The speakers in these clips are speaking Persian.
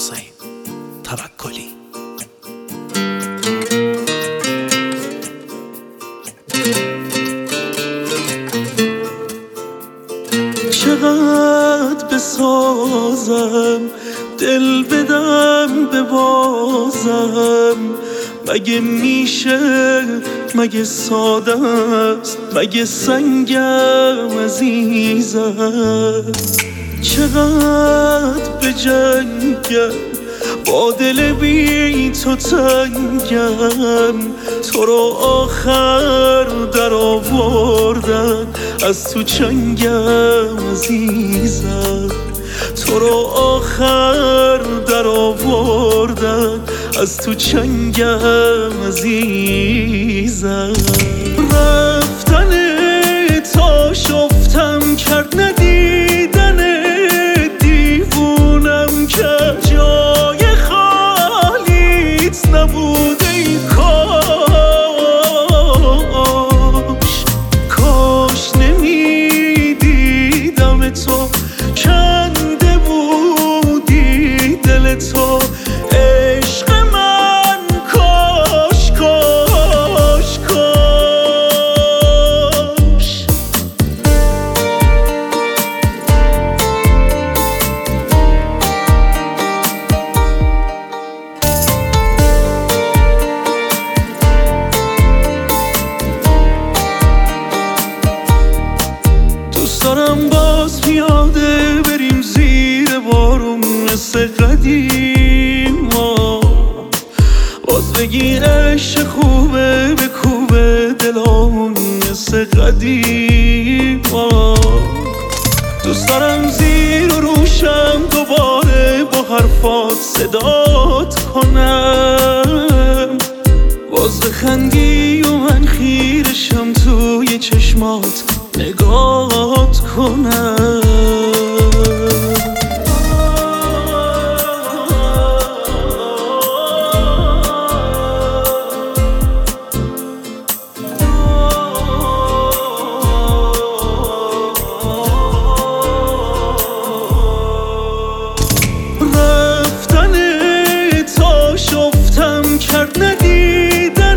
حسین توکلی. چقدر بسازم دل بدم ببازم، مگه میشه، مگه ساده است، مگه سنگم عزیزم. چقدر بجنگم با دل بی تو تنگم، تو رو آخر در آوردن از تو چنگم عزیزم. تو رو آخر در آوردن از تو چنگم عزیزم. رفتن تا شفتم کرد ندیدن دیوونم که جای خالیت نبود ای کاش نمیدیدم تو کنده بودی دل تو عشق من کاش کاش کاش. دوست دارم باز پیاده بریم زیر بارون مثل قدیم، باز بگی عشق خوبه بکوبه دلامون مثل قدیم. دوست دارم زیر و روشم دوباره با حرفات صدات کنم، باز بخندی و من خیرشم توی چشمات نگات کنم. رفتن تا شفتم کرد ندیدن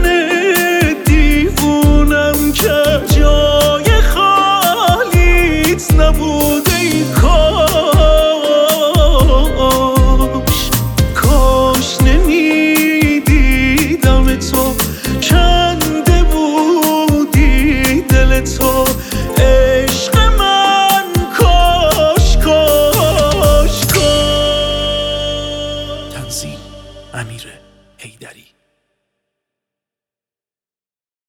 دیوونم که جای خالیت نبود ای کاش نمیدیدم تو کنده بودی دل تو عشق من کاش کاش کاش. تنظیم امیر حیدری.